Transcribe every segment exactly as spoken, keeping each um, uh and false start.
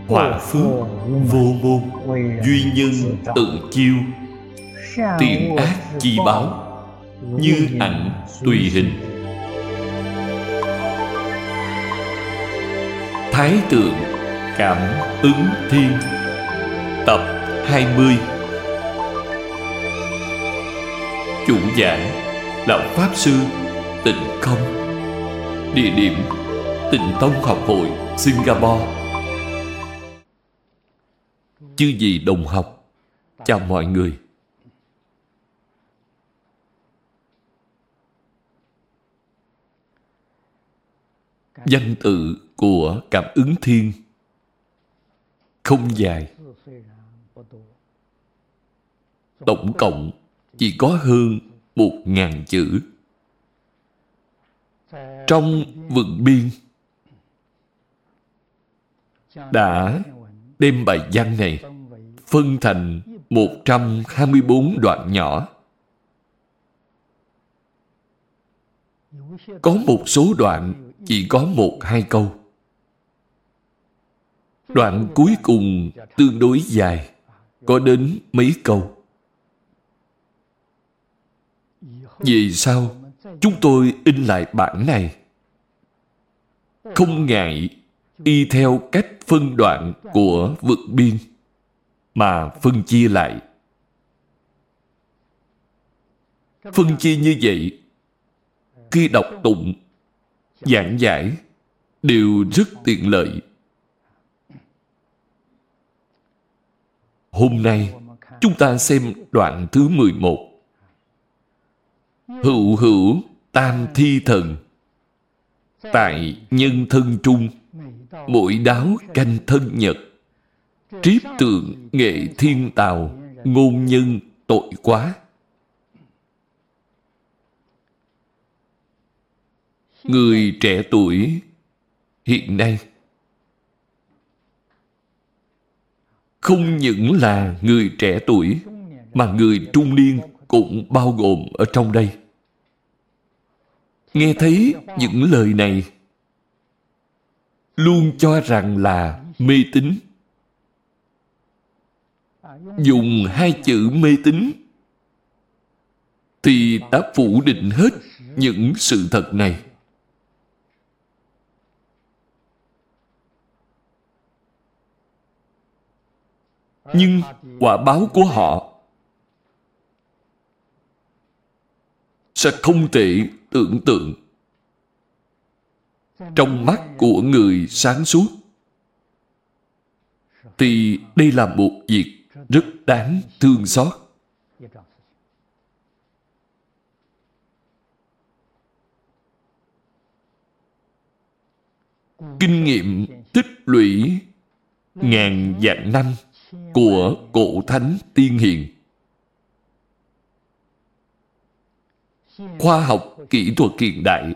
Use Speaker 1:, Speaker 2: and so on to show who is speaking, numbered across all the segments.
Speaker 1: Họa phước vô môn, duy nhân tự chiêu. Tiền ác chi báo, như ảnh tùy hình. Thái tượng cảm ứng thiên. Tập hai mươi. Chủ giảng Lão Pháp Sư Tịnh Không. Địa điểm Tịnh Tông Học hội Singapore. Chư vị đồng học, chào mọi người. Văn tự của cảm ứng thiên không dài, tổng cộng chỉ có hơn một ngàn chữ. Trong vựng biên đã đem bài văn này phân thành một trăm hai mươi bốn đoạn nhỏ. Có một số đoạn chỉ có một hai câu. Đoạn cuối cùng tương đối dài, có đến mấy câu. Vì sao chúng tôi in lại bản này? Không ngại y theo cách phân đoạn của vựng biên mà phân chia lại. Phân chia như vậy, khi đọc tụng, giảng giải đều rất tiện lợi. Hôm nay chúng ta xem đoạn thứ mười một. Hữu hữu tam thi thần, tại nhân thân trung, mỗi đáo canh thân nhật. Triếp tượng nghệ thiên tào, ngôn nhân tội quá. Người trẻ tuổi hiện nay không những là người trẻ tuổi, mà người trung niên cũng bao gồm ở trong đây. Nghe thấy những lời này, luôn cho rằng là mê tín. Dùng hai chữ mê tín thì đã phủ định hết những sự thật này. Nhưng quả báo của họ sẽ không thể tưởng tượng. Trong mắt của người sáng suốt thì đây là một việc rất đáng thương xót. Kinh nghiệm tích lũy ngàn vạn năm của cổ thánh tiên hiền, khoa học kỹ thuật hiện đại,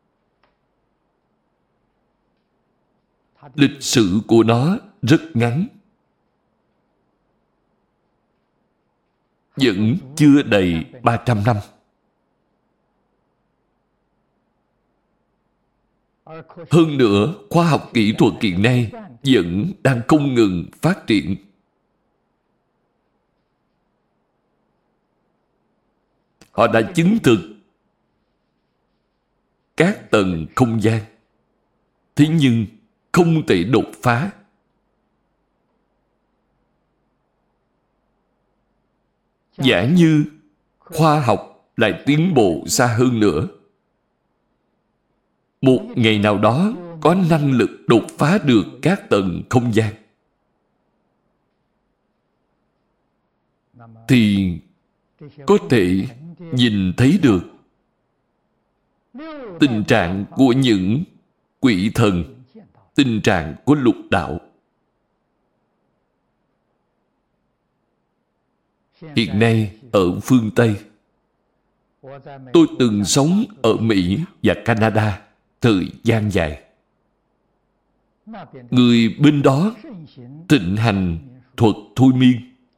Speaker 1: lịch sử của nó rất ngắn, vẫn chưa đầy ba trăm năm. Hơn nữa, khoa học kỹ thuật hiện nay vẫn đang không ngừng phát triển. Họ đã chứng thực các tầng không gian, thế nhưng không thể đột phá. Giả như khoa học lại tiến bộ xa hơn nữa, một ngày nào đó có năng lực đột phá được các tầng không gian, thì có thể nhìn thấy được tình trạng của những quỷ thần, tình trạng của lục đạo. Hiện nay ở phương Tây, tôi từng sống ở Mỹ và Canada thời gian dài. Người bên đó thịnh hành thuật thôi miên.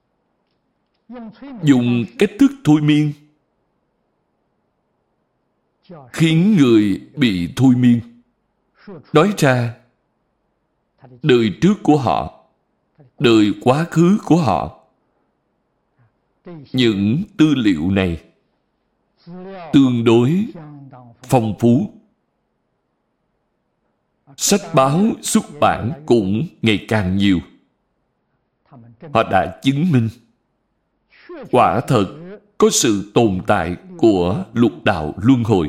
Speaker 1: Dùng cách thức thôi miên khiến người bị thôi miên nói ra đời trước của họ đời quá khứ của họ. Những tư liệu này tương đối phong phú. Sách báo xuất bản cũng ngày càng nhiều. Họ đã chứng minh quả thật có sự tồn tại của lục đạo luân hồi.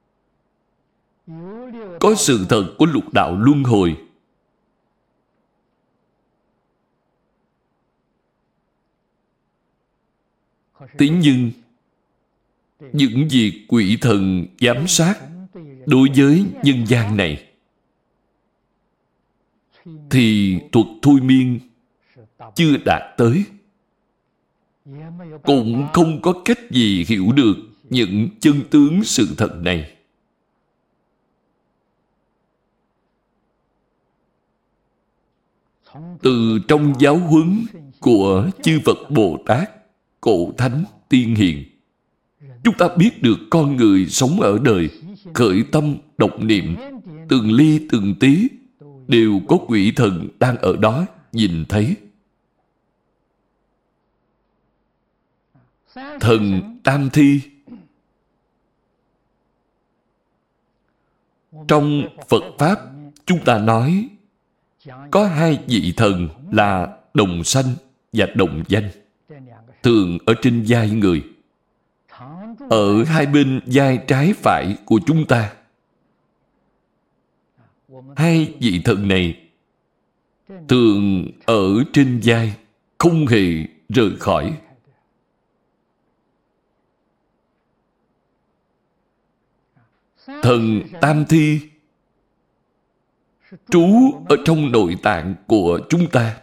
Speaker 1: Có sự thật của lục đạo luân hồi. Thế nhưng những việc quỷ thần giám sát đối với nhân gian này thì thuật thôi miên chưa đạt tới, cũng không có cách gì hiểu được những chân tướng sự thật này. Từ trong giáo huấn của chư Phật Bồ Tát, Cổ Thánh, Tiên Hiền, chúng ta biết được con người sống ở đời, khởi tâm, độc niệm, từng ly từng tí đều có quỷ thần đang ở đó nhìn thấy. Thần Tam Thi. Trong Phật Pháp, chúng ta nói có hai vị thần là đồng sanh và đồng danh, thường ở trên vai người, ở hai bên vai trái phải của chúng ta. Hai vị thần này thường ở trên vai, không hề rời khỏi. Thần Tam Thi trú ở trong nội tạng của chúng ta.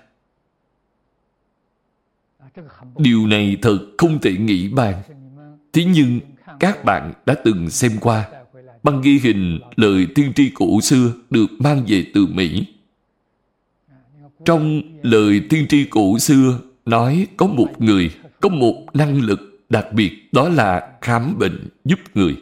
Speaker 1: Điều này thật không thể nghĩ bàn. Thế nhưng các bạn đã từng xem qua băng ghi hình lời tiên tri cổ xưa được mang về từ Mỹ. Trong lời tiên tri cổ xưa nói có một người có một năng lực đặc biệt, đó là khám bệnh giúp người.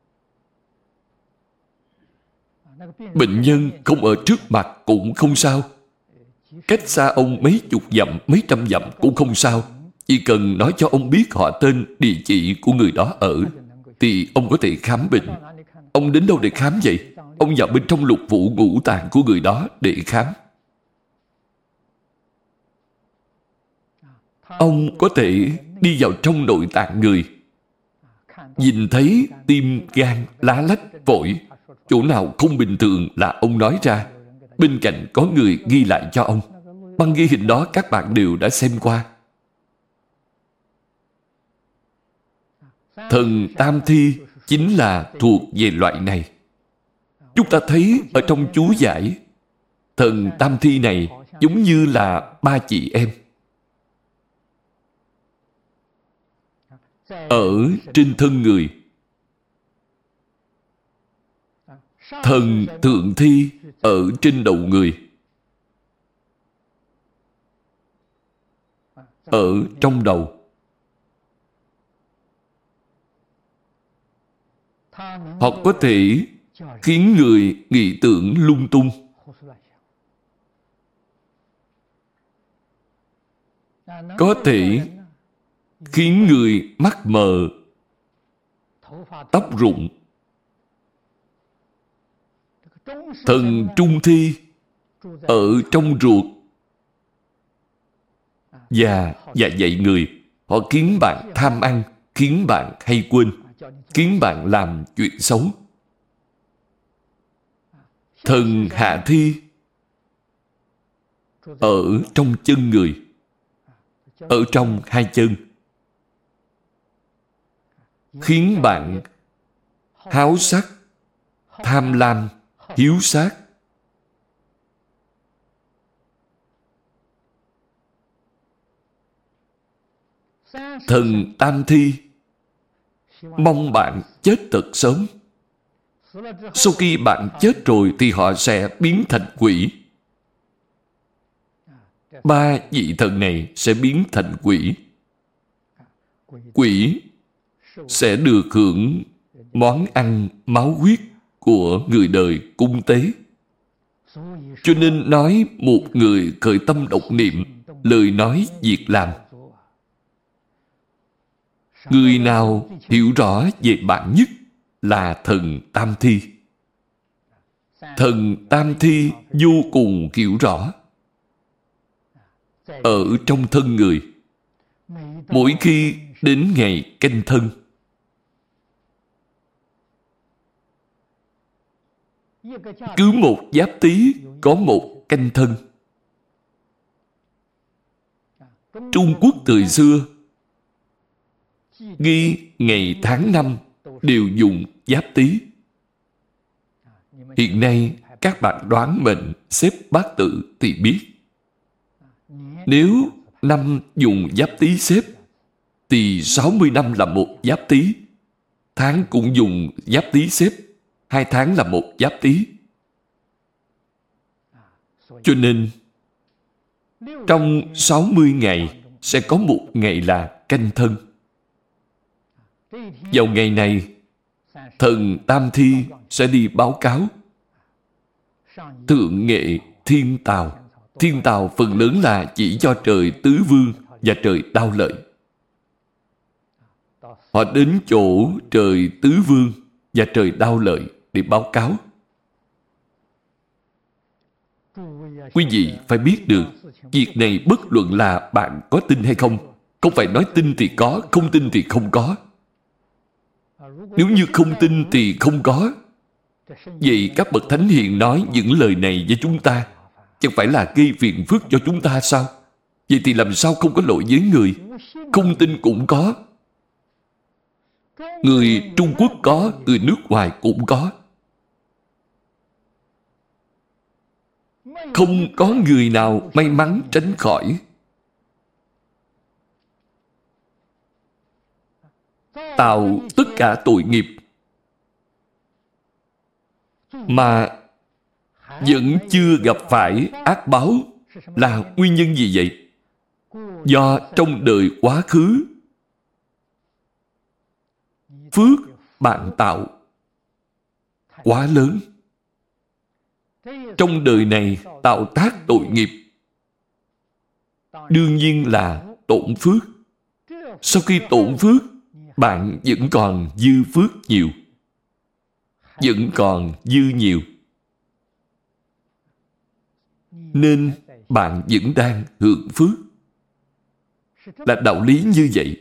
Speaker 1: Bệnh nhân không ở trước mặt cũng không sao, cách xa ông mấy chục dặm, mấy trăm dặm cũng không sao. Chỉ cần nói cho ông biết họ tên, địa chỉ của người đó ở, thì ông có thể khám bệnh. Ông đến đâu để khám vậy? Ông vào bên trong lục phủ ngũ tạng của người đó để khám. Ông có thể đi vào trong nội tạng người, nhìn thấy tim, gan, lá lách, phổi, chỗ nào không bình thường là ông nói ra. Bên cạnh có người ghi lại cho ông. Băng ghi hình đó các bạn đều đã xem qua. Thần Tam Thi chính là thuộc về loại này. Chúng ta thấy ở trong chú giải, thần Tam Thi này giống như là ba chị em. Ở trên thân người, thần Thượng Thi ở trên đầu người. Ở trong đầu, họ có thể khiến người nghĩ tưởng lung tung. Có thể khiến người mắt mờ, tóc rụng. Thần Trung Thi ở trong ruột và dạ dày người. Họ khiến bạn tham ăn, khiến bạn hay quên, khiến bạn làm chuyện xấu. Thần Hạ Thi ở trong chân người, ở trong hai chân, khiến bạn háo sắc, tham lam, hiếu sát. Thần Tam Thi mong bạn chết thật sớm. Sau khi bạn chết rồi thì họ sẽ biến thành quỷ. Ba vị thần này sẽ biến thành quỷ. Quỷ sẽ được hưởng món ăn máu huyết của người đời cúng tế. Cho nên nói một người khởi tâm độc niệm lời nói, việc làm. Người nào hiểu rõ về bản nhất là thần Tam Thi. Thần Tam Thi vô cùng hiểu rõ. Ở trong thân người, mỗi khi đến ngày canh thân, cứ một giáp tý có một canh thân. Trung Quốc thời xưa ghi ngày tháng năm đều dùng giáp tý. Hiện nay các bạn đoán mệnh xếp bát tự thì biết. Nếu năm dùng giáp tý xếp thì sáu mươi năm là một giáp tý. Tháng cũng dùng giáp tý xếp, hai tháng là một giáp tý. Cho nên trong sáu mươi ngày sẽ có một ngày là canh thân. Vào ngày này, thần Tam Thi sẽ đi báo cáo. Thượng nghệ thiên tào. Thiên tào phần lớn là chỉ cho trời Tứ Vương và trời Đao Lợi. Họ đến chỗ trời Tứ Vương và trời Đao Lợi để báo cáo. Quý vị phải biết được, việc này bất luận là bạn có tin hay không, không phải nói tin thì có, không tin thì không có. Nếu như không tin thì không có, vậy các bậc thánh hiền nói những lời này với chúng ta, chẳng phải là gây phiền phức cho chúng ta sao? Vậy thì làm sao không có lỗi với người? Không tin cũng có. Người Trung Quốc có, người nước ngoài cũng có. Không có người nào may mắn tránh khỏi. Tạo tất cả tội nghiệp mà vẫn chưa gặp phải ác báo là nguyên nhân gì vậy? Do trong đời quá khứ phước bạn tạo quá lớn. Trong đời này tạo tác tội nghiệp, đương nhiên là tổn phước. Sau khi tổn phước, bạn vẫn còn dư phước nhiều. Vẫn còn dư nhiều. Nên bạn vẫn đang hưởng phước. Là đạo lý như vậy.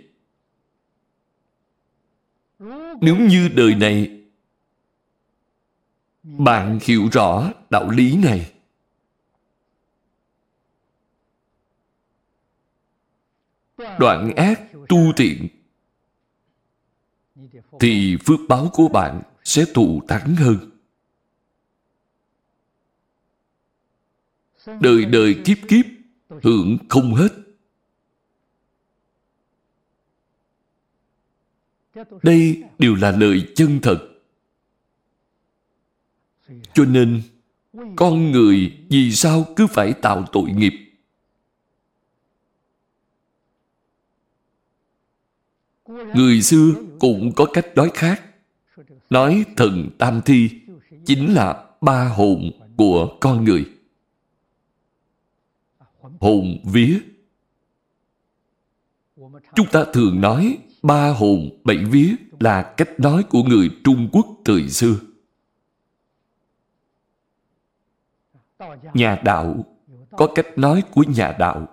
Speaker 1: Nếu như đời này bạn hiểu rõ đạo lý này, đoạn ác tu thiện, thì phước báo của bạn sẽ thù thắng hơn. Đời đời kiếp kiếp hưởng không hết. Đây đều là lời chân thật. Cho nên, con người vì sao cứ phải tạo tội nghiệp? Người xưa cũng có cách nói khác. Nói thần Tam Thi chính là ba hồn của con người. Hồn vía. Chúng ta thường nói ba hồn bảy vía là cách nói của người Trung Quốc thời xưa. Nhà đạo có cách nói của nhà đạo.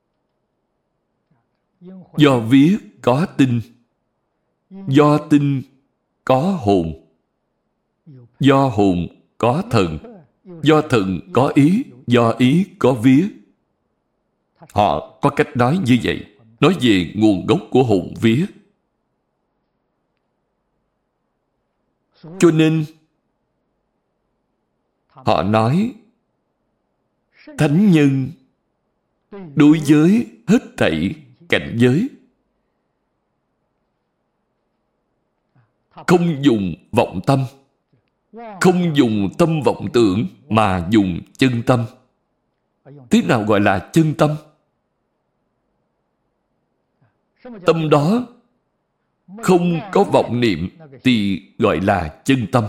Speaker 1: Do vía có tinh, do tinh có hồn, do hồn có thần, do thần có ý, do ý có vía. Họ có cách nói như vậy, nói về nguồn gốc của hồn vía. Cho nên họ nói thánh nhân đối với hết thảy cảnh giới không dùng vọng tâm, không dùng tâm vọng tưởng mà dùng chân tâm. Thế nào gọi là chân tâm? Tâm đó không có vọng niệm thì gọi là chân tâm.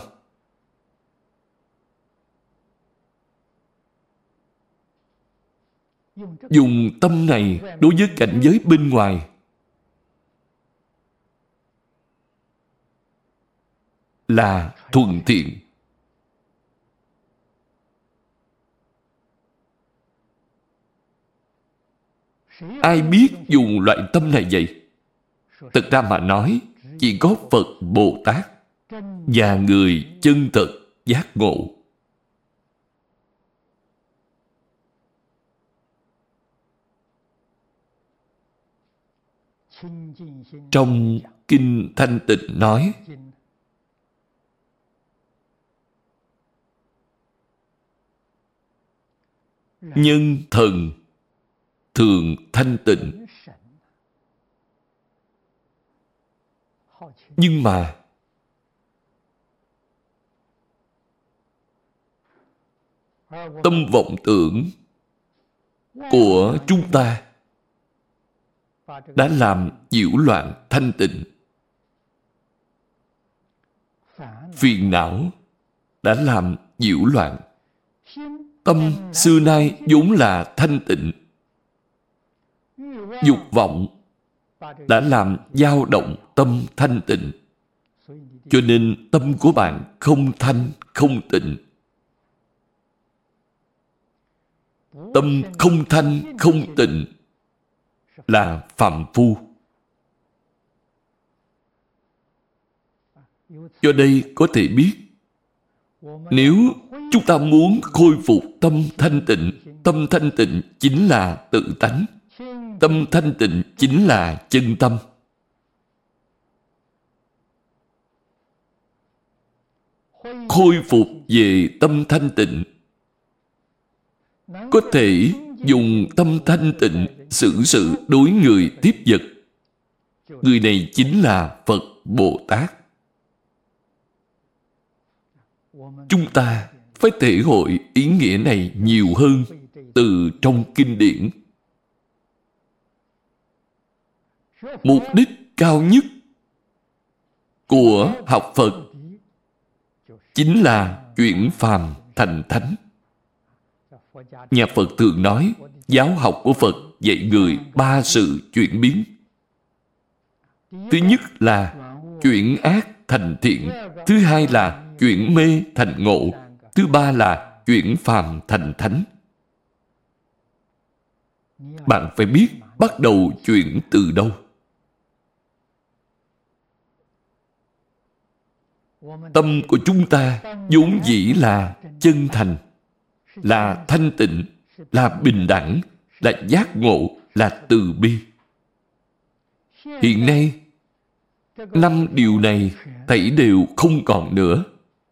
Speaker 1: Dùng tâm này đối với cảnh giới bên ngoài là thuận thiện. Ai biết dùng loại tâm này vậy? Thực ra mà nói, chỉ có Phật Bồ Tát và người chân thật giác ngộ. Trong Kinh Thanh Tịnh nói, nhân thần thường thanh tịnh. Nhưng mà tâm vọng tưởng của chúng ta đã làm nhiễu loạn thanh tịnh. Phiền não đã làm nhiễu loạn. Tâm xưa nay vốn là thanh tịnh. Dục vọng đã làm dao động tâm thanh tịnh. Cho nên tâm của bạn không thanh, không tịnh. Tâm không thanh, không tịnh là phàm phu. Do đây có thể biết, nếu chúng ta muốn khôi phục tâm thanh tịnh, tâm thanh tịnh chính là tự tánh. Tâm thanh tịnh chính là chân tâm. Khôi phục về tâm thanh tịnh, có thể dùng tâm thanh tịnh xử sự đối người tiếp vật. Người này chính là Phật Bồ Tát. Chúng ta phải thể hội ý nghĩa này nhiều hơn từ trong kinh điển. Mục đích cao nhất của học Phật chính là chuyển phàm thành thánh. Nhà Phật thường nói, giáo học của Phật dạy người ba sự chuyển biến. Thứ nhất là chuyển ác thành thiện. Thứ hai là chuyển mê thành ngộ. Thứ ba là chuyển phàm thành thánh. Bạn phải biết bắt đầu chuyển từ đâu. Tâm của chúng ta vốn dĩ là chân thành, là thanh tịnh, là bình đẳng, là giác ngộ, là từ bi. Hiện nay, năm điều này thảy đều không còn nữa.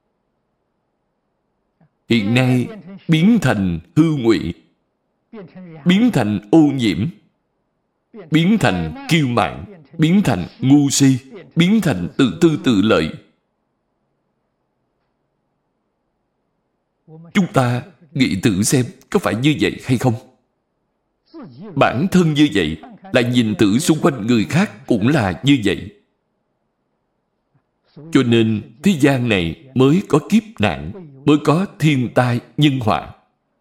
Speaker 1: Hiện nay biến thành hư ngụy, biến thành ô nhiễm, biến thành kiêu mạn, biến thành ngu si, biến thành tự tư tự lợi. Chúng ta nghĩ thử xem có phải như vậy hay không? Bản thân như vậy, lại nhìn thử xung quanh người khác cũng là như vậy. Cho nên thế gian này mới có kiếp nạn, mới có thiên tai nhân họa.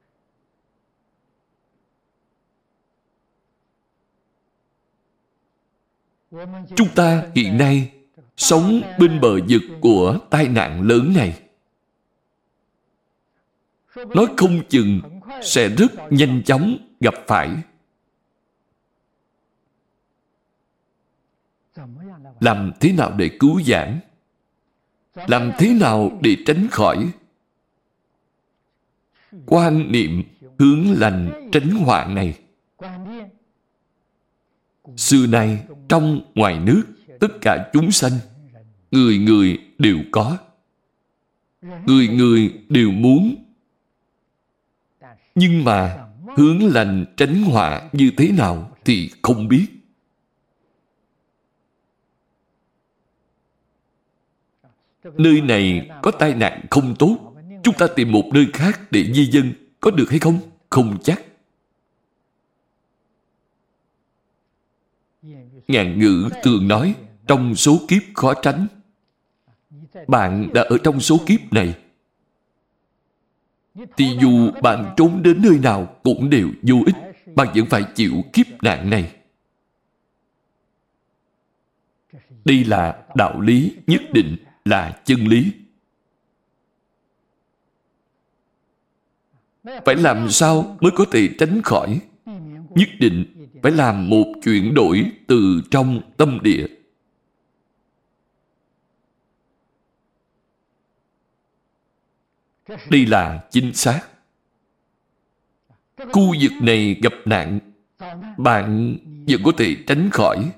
Speaker 1: Chúng ta hiện nay sống bên bờ vực của tai nạn lớn này. Nói không chừng sẽ rất nhanh chóng gặp phải. Làm thế nào để cứu vãn? Làm thế nào để tránh khỏi? Quan niệm hướng lành tránh họa này, xưa nay trong ngoài nước, tất cả chúng sanh, người người đều có. Người người đều muốn. Nhưng mà hướng lành tránh họa như thế nào thì không biết. Nơi này có tai nạn không tốt, chúng ta tìm một nơi khác để di dân, có được hay không? Không chắc. Ngạn ngữ thường nói, trong số kiếp khó tránh. Bạn đã ở trong số kiếp này, thì dù bạn trốn đến nơi nào cũng đều vô ích. bạn vẫn phải chịu kiếp nạn này. Đây là đạo lý, nhất định là chân lý. Phải làm sao mới có thể tránh khỏi? Nhất định phải làm một chuyển đổi từ trong tâm địa. Đây là chính xác. Khu vực này gặp nạn, bạn vẫn có thể tránh khỏi.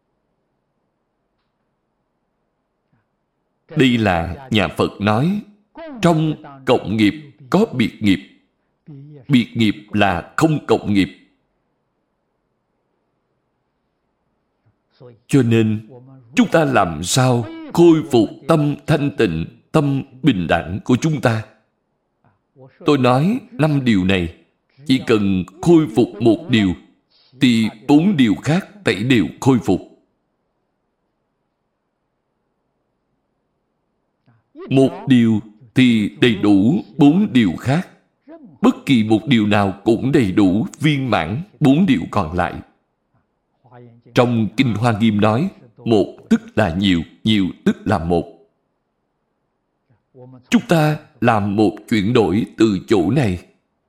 Speaker 1: Đây là nhà Phật nói, trong cộng nghiệp có biệt nghiệp. Biệt nghiệp là không cộng nghiệp. Cho nên, chúng ta làm sao khôi phục tâm thanh tịnh, tâm bình đẳng của chúng ta? Tôi nói năm điều này, chỉ cần khôi phục một điều, thì bốn điều khác tẩy đều khôi phục. Một điều thì đầy đủ bốn điều khác. Bất kỳ một điều nào cũng đầy đủ viên mãn bốn điều còn lại. Trong Kinh Hoa Nghiêm nói, một tức là nhiều, nhiều tức là một. Chúng ta làm một chuyển đổi từ chỗ này.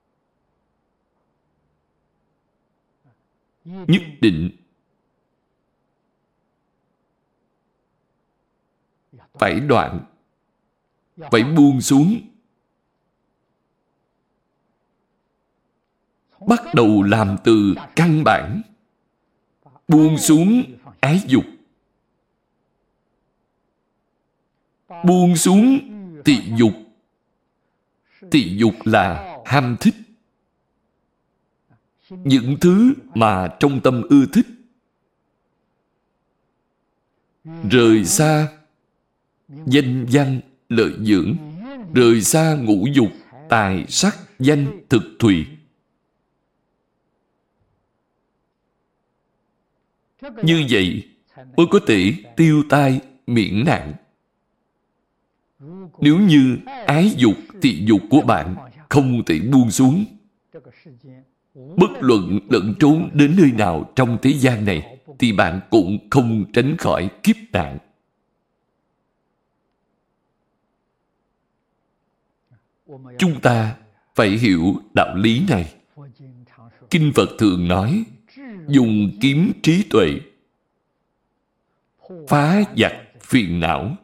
Speaker 1: Nhất định phải đoạn, phải buông xuống. Bắt đầu làm từ căn bản. Buông xuống ái dục. Buông xuống tị dục. Tị dục là ham thích. Những thứ mà trong tâm ưa thích. Rời xa danh văn lợi dưỡng. Rời xa ngũ dục, tài sắc danh thực thùy. Như vậy mới có thể tiêu tai miễn nạn. Nếu như ái dục, tị dục của bạn không thể buông xuống, bất luận lẫn trốn đến nơi nào trong thế gian này, thì bạn cũng không tránh khỏi kiếp nạn. Chúng ta phải hiểu đạo lý này. Kinh Phật thường nói, dùng kiếm trí tuệ phá vặt phiền não,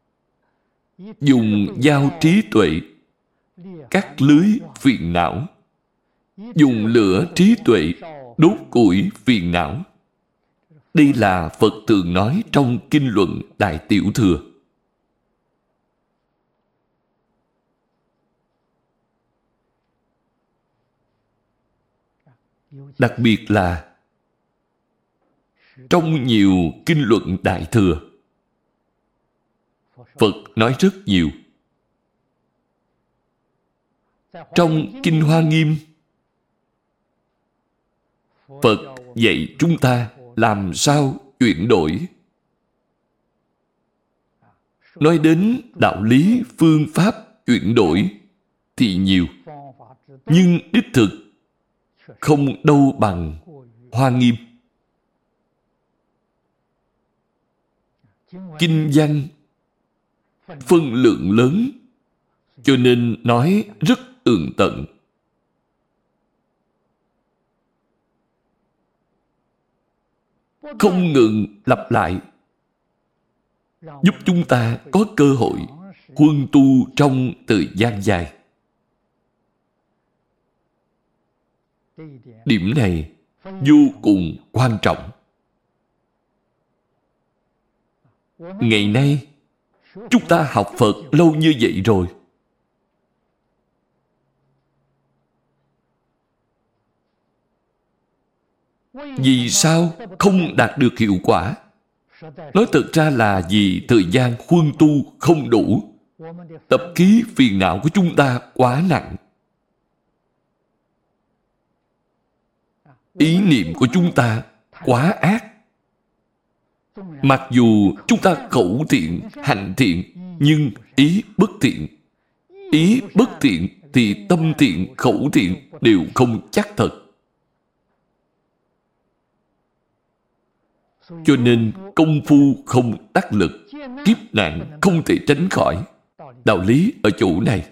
Speaker 1: dùng dao trí tuệ cắt lưới phiền não, dùng lửa trí tuệ đốt củi phiền não. Đây là Phật thường nói trong kinh luận Đại Tiểu Thừa. Đặc biệt là trong nhiều kinh luận Đại Thừa, Phật nói rất nhiều. Trong Kinh Hoa Nghiêm, Phật dạy chúng ta làm sao chuyển đổi. Nói đến đạo lý phương pháp chuyển đổi thì nhiều, nhưng đích thực không đâu bằng Hoa Nghiêm. Kinh văn phân lượng lớn, cho nên nói rất tường tận. Không ngừng lặp lại, giúp chúng ta có cơ hội huân tu trong thời gian dài. Điểm này vô cùng quan trọng. Ngày nay, chúng ta học Phật lâu như vậy rồi. Vì sao không đạt được hiệu quả? Nói thật ra là vì thời gian huân tu không đủ. Tập khí phiền não của chúng ta quá nặng. Ý niệm của chúng ta quá ác. Mặc dù chúng ta khẩu thiện, hành thiện, nhưng ý bất thiện. Ý bất thiện thì tâm thiện, khẩu thiện đều không chắc thật. Cho nên công phu không đắc lực, kiếp nạn không thể tránh khỏi. Đạo lý ở chỗ này.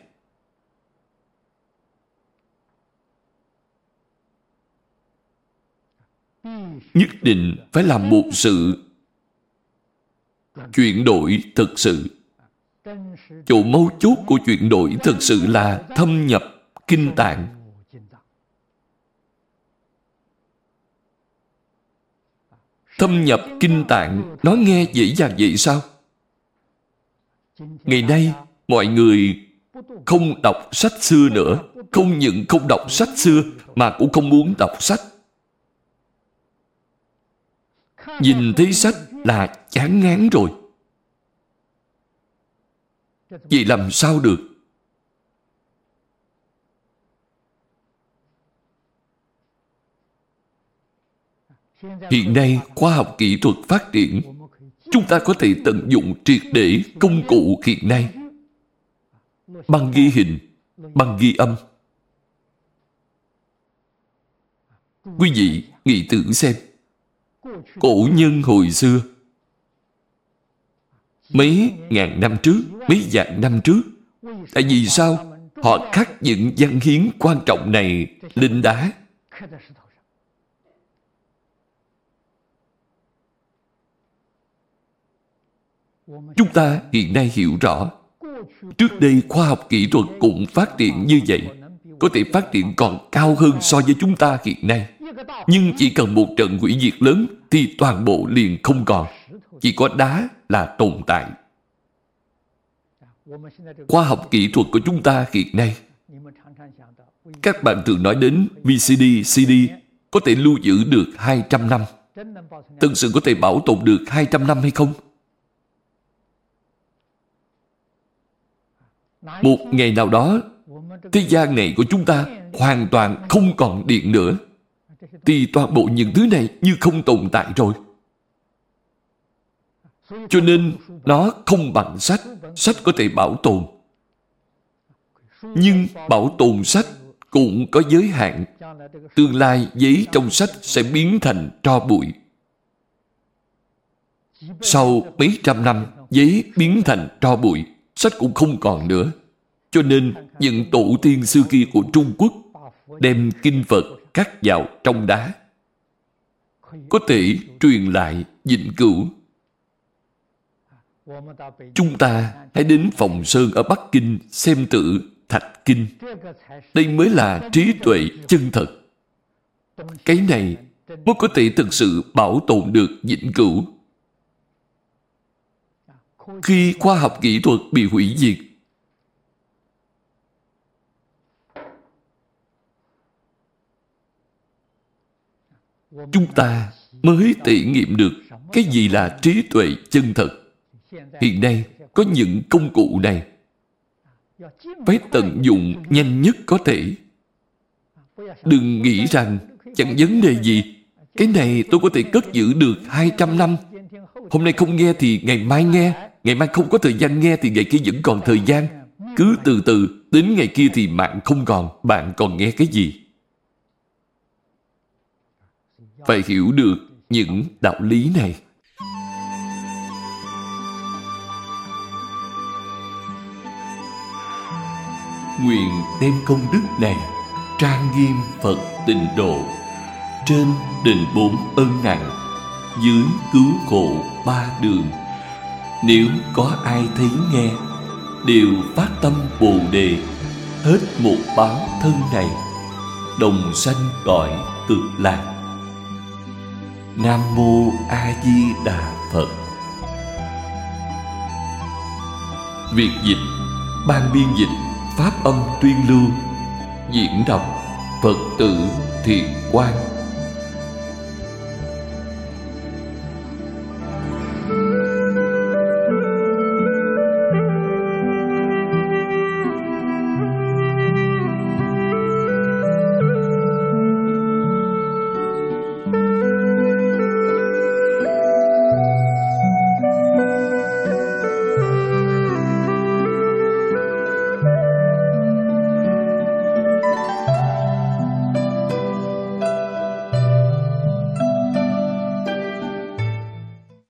Speaker 1: Nhất định phải làm một sự chuyển đổi thực sự. Chỗ mấu chốt của chuyển đổi thực sự là thâm nhập kinh tạng. Thâm nhập kinh tạng, nói nghe dễ dàng vậy sao? Ngày nay, mọi người không đọc sách xưa nữa. Không những không đọc sách xưa, mà cũng không muốn đọc sách. Nhìn thấy sách là chán ngán rồi. Vậy làm sao được? Hiện nay, khoa học kỹ thuật phát triển, chúng ta có thể tận dụng triệt để công cụ hiện nay. Băng ghi hình, băng ghi âm. Quý vị nghĩ tưởng xem, cổ nhân hồi xưa, mấy ngàn năm trước, mấy vạn năm trước, tại vì sao họ khắc những văn hiến quan trọng này lên đá? Chúng ta hiện nay hiểu rõ. Trước đây khoa học kỹ thuật cũng phát triển như vậy, có thể phát triển còn cao hơn so với chúng ta hiện nay. Nhưng chỉ cần một trận hủy diệt lớn thì toàn bộ liền không còn. Chỉ có đá là tồn tại. Khoa học kỹ thuật của chúng ta hiện nay, các bạn thường nói đến vê xê đê, xê đê có thể lưu giữ được hai trăm năm. Thực sự có thể bảo tồn được hai trăm năm hay không? Một ngày nào đó, thế gian này của chúng ta hoàn toàn không còn điện nữa, thì toàn bộ những thứ này như không tồn tại rồi. Cho nên nó không bằng sách. Sách có thể bảo tồn, nhưng bảo tồn sách cũng có giới hạn. Tương lai giấy trong sách sẽ biến thành tro bụi. Sau mấy trăm năm, giấy biến thành tro bụi, sách cũng không còn nữa. Cho nên những tổ tiên xưa kia của Trung Quốc đem kinh Phật khắc vào trong đá, có thể truyền lại vĩnh cửu. Chúng ta hãy đến Phòng Sơn ở Bắc Kinh xem tự Thạch Kinh. Đây mới là trí tuệ chân thật. Cái này mới có thể thực sự bảo tồn được vĩnh cửu. Khi khoa học kỹ thuật bị hủy diệt, chúng ta mới thể nghiệm được cái gì là trí tuệ chân thật. Hiện nay có những công cụ này, phải tận dụng nhanh nhất có thể. Đừng nghĩ rằng chẳng vấn đề gì, cái này tôi có thể cất giữ được hai trăm năm. Hôm nay không nghe thì ngày mai nghe, ngày mai không có thời gian nghe thì ngày kia vẫn còn thời gian. Cứ từ từ, đến ngày kia thì mạng không còn, bạn còn nghe cái gì? Phải hiểu được những đạo lý này. Nguyện đem công đức này trang nghiêm Phật Tịnh Độ, trên đền bốn ân nặng, dưới cứu khổ ba đường. Nếu có ai thấy nghe, đều phát tâm Bồ Đề, hết một báo thân này, đồng sanh cõi Cực Lạc. Nam Mô A Di Đà Phật. Việc dịch, ban biên dịch Pháp Âm Tuyên Lưu, diễn đọc Phật tử Thiện Quang.